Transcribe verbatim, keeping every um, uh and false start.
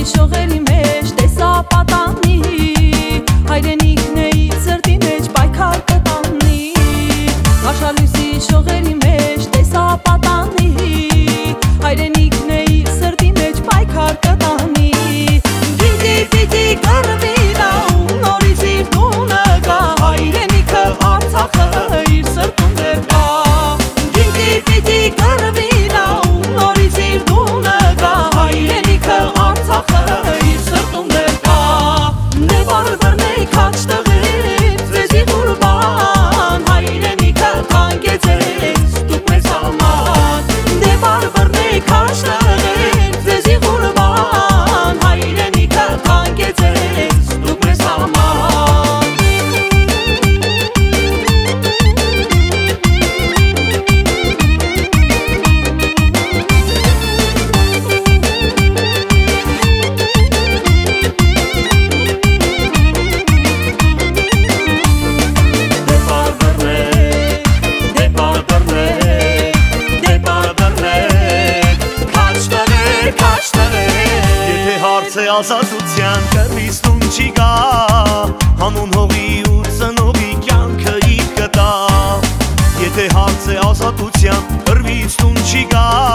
շողերի մեջ տեսա պատանի, հայրենիքն էի սրտի մեջ պայքար կտանի, աշխալույսի շողերի մեջ տեսա պատանի, հայրենիքն էի սրտի մեջ պայքար կտանի, գիտի պիտի կռվիրա ու նորից իր տունը գա, հայրենիքը Արցախը իր սրտում դեռ կա, գիտի պիտի կռվիրա ու նորից իր տունը գա, հայրենիքը Արցախը իր սրտում դեռ կա, դե բար բռնեի քաչ տղեր, ձեզի ղուրբան, հայրենիքը թանկեցեց դուք մեզ համար, դե բար բռնեի քաչ տղեր, ձեզի ղուրբան, հայրենիքը թանկեցեց դուք մեզ համար Ազատության կռվից տուն չի գա, հանուն հողի ու ծնողի կյանքը իր կտա, եթե հարց է ազատության կռվից տուն չի գա